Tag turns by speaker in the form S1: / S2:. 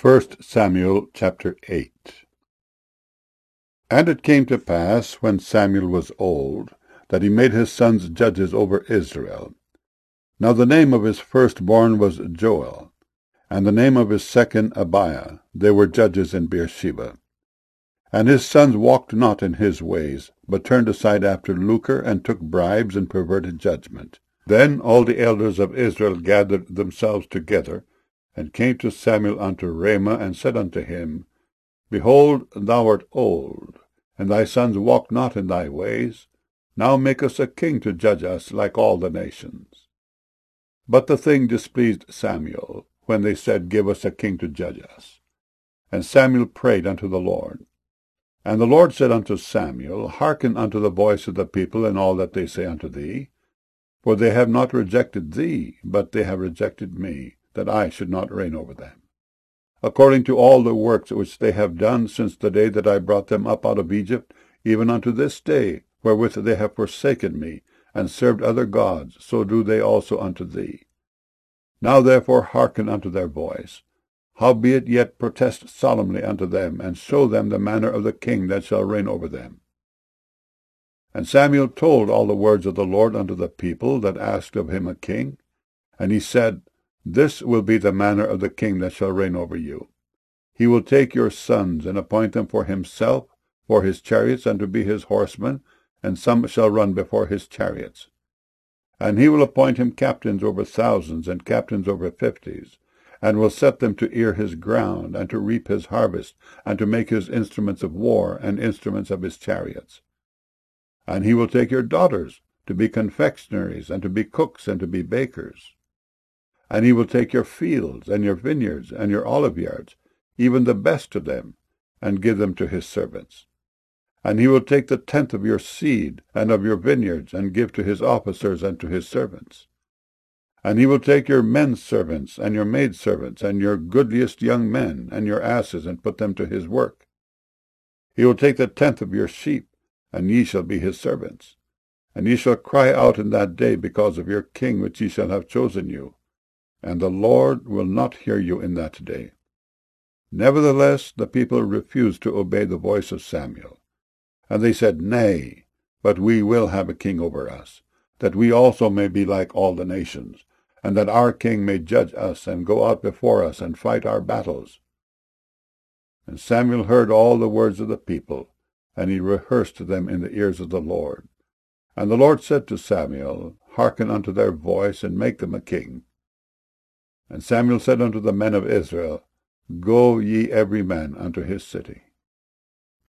S1: 1 Samuel chapter 8. And it came to pass, when Samuel was old, that he made his sons judges over Israel. Now the name of his firstborn was Joel, and the name of his second Abiah. They were judges in Beersheba. And his sons walked not in his ways, but turned aside after lucre, and took bribes, and perverted judgment. Then all the elders of Israel gathered themselves together, and came to Samuel unto Ramah, and said unto him, Behold, thou art old, and thy sons walk not in thy ways. Now make us a king to judge us like all the nations. But the thing displeased Samuel, when they said, Give us a king to judge us. And Samuel prayed unto the Lord. And the Lord said unto Samuel, Hearken unto the voice of the people in all that they say unto thee. For they have not rejected thee, but they have rejected me, that I should not reign over them. According to all the works which they have done since the day that I brought them up out of Egypt, even unto this day, wherewith they have forsaken me, and served other gods, so do they also unto thee. Now therefore hearken unto their voice. Howbeit yet protest solemnly unto them, and show them the manner of the king that shall reign over them. And Samuel told all the words of the Lord unto the people that asked of him a king. And he said, This will be the manner of the king that shall reign over you. He will take your sons, and appoint them for himself, for his chariots, and to be his horsemen, and some shall run before his chariots. And he will appoint him captains over thousands, and captains over fifties, and will set them to ear his ground, and to reap his harvest, and to make his instruments of war, and instruments of his chariots. And he will take your daughters to be confectionaries, and to be cooks, and to be bakers. And he will take your fields, and your vineyards, and your oliveyards, even the best of them, and give them to his servants. And he will take the tenth of your seed, and of your vineyards, and give to his officers and to his servants. And he will take your men servants, and your maidservants, and your goodliest young men, and your asses, and put them to his work. He will take the tenth of your sheep, and ye shall be his servants. And ye shall cry out in that day because of your king which ye shall have chosen you. And the Lord will not hear you in that day. Nevertheless the people refused to obey the voice of Samuel. And they said, Nay, but we will have a king over us, that we also may be like all the nations, and that our king may judge us, and go out before us, and fight our battles. And Samuel heard all the words of the people, and he rehearsed them in the ears of the Lord. And the Lord said to Samuel, Hearken unto their voice, and make them a king. And Samuel said unto the men of Israel, Go ye every man unto his city.